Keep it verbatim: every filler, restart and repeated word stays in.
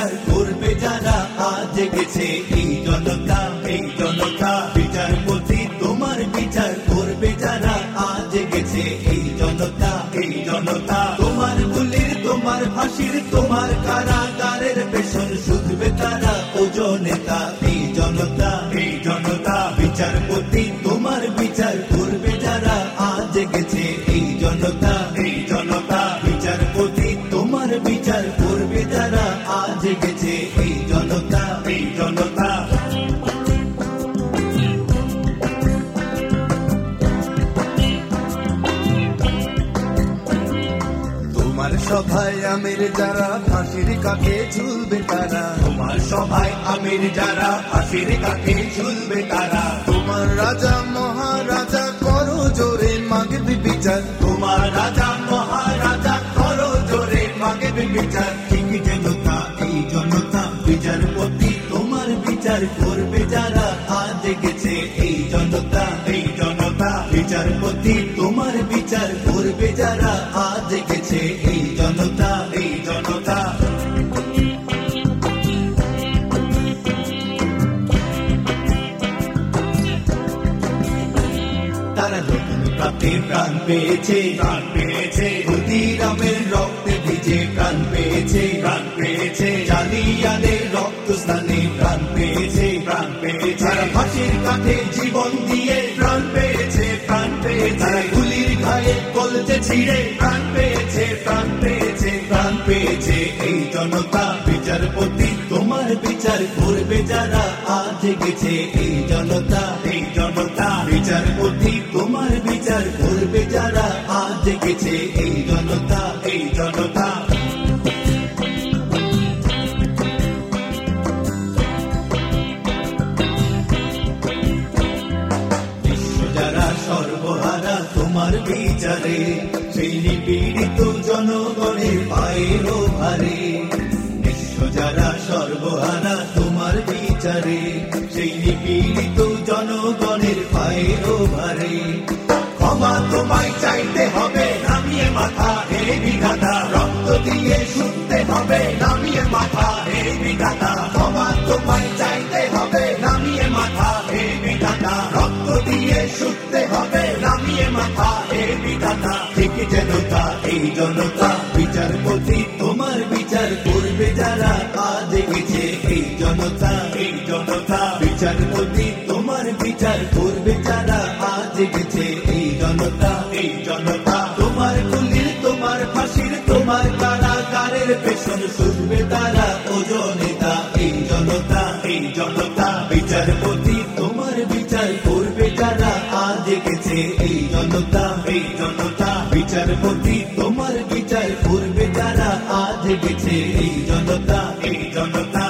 বিচার করবে যারা আজ জেগেছে এই জনতা এই জনতা বিচারপতি তোমার বিচার করবে যারা আজ জেগেছে এই জনতা এই জনতা তোমার গুলির তোমার ফাঁসির তোমার কারাগারের পেছন শুধবে তারা ওজো নেতা এই জনতা এই জনতা বিচারপতি তোমার বিচার করবে যারা আজ জেগেছে এই জনতা এই জনতা বিচারপতি তোমার বিচার করবে যারা আজ জেগেছে এই জনতা এই জনতা তোমার সভায় আমির যারা ফাঁসির কাঠে ঝুলবে তারা তোমার সভায় আমির যারা ফাঁসির কাঠে ঝুলবে তারা তোমার রাজা মহারাজা করো জোরে মাগবে বিচার তোমার রাজা মহারাজা করো জোরে মাগবে বিচার ঠিক জনতা এই জনতা বিচারপতি তোমার বিচার করবে যারা আজ জেগেছে এই জনতা এই জনতা বিচারপতি তোমার বিচার করবে যারা আজ জেগেছে এই জনতা এই জনতা তারা নতুন প্রাপ্তি প্রাণ পেয়েছে প্রাণ পেয়েছে ক্ষুদিরামের রক্তে ভিজে প্রাণ পেয়েছে প্রাণ পেয়েছে জালিয়ানের রক্ত স্নানে প্রাণ পেয়েছে প্রাণ পেয়েছে তারা ফাঁসির কাঠে জীবন দিয়ে প্রাণ পেয়েছে প্রাণ পেয়েছে তারা গুলির ঘায়ে কলজে ছিঁড়ে প্রাণ পেয়েছে প্রাণ পেয়েছে প্রাণ পেয়েছে এই জনতা বিচারপতি তোমার বিচার করবে যারা আজ জেগেছে এই জনতা এই জনতা বিচারপতি তোমার বিচার করবে যারা আজ জেগেছে এই জনতা এই জনতা বিশ্ব যারা সর্বহারা তোমার বিচারে সেই নিপীড়িত জনগণের পায়ের ভারে বিশ্ব যারা সর্বহারা তোমার বিচারে সেই নিপীড়িত জনগণের পায়ের ভারে ক্ষমা তোমায় চাইতে হবে নামিয়ে মাথা হে বিধাতা রক্ত দিয়ে শুনতে হবে নামিয়ে মাথা হে বিধাতা ক্ষমা তোমায় চাইতে হবে নামিয়ে মাথা হে বিধাতা রক্ত দিয়ে শুনতে হবে নামিয়ে মাথা হে বিধাতা ঠিক জনতা এই জনতা বিচারপতি তোমার বিচার করবে যারা আজ জেগেছে এই জনতা এই জনতা বিচারপতি তোমার বিচার করবে যারা আজ জেগেছে এই জনতা এই জনতা তোমার গুলির তোমার ফাঁসির তোমার কারাগারের পেছন শুধবে তারা ওজো নেতা এই জনতা এই জনতা বিচারপতি তোমার বিচার করবে যারা আজ জেগেছে এই জনতা এই জনতা বিচারপতি তোমার বিচার করবে যারা আজ জেগেছে এই জনতা এই জনতা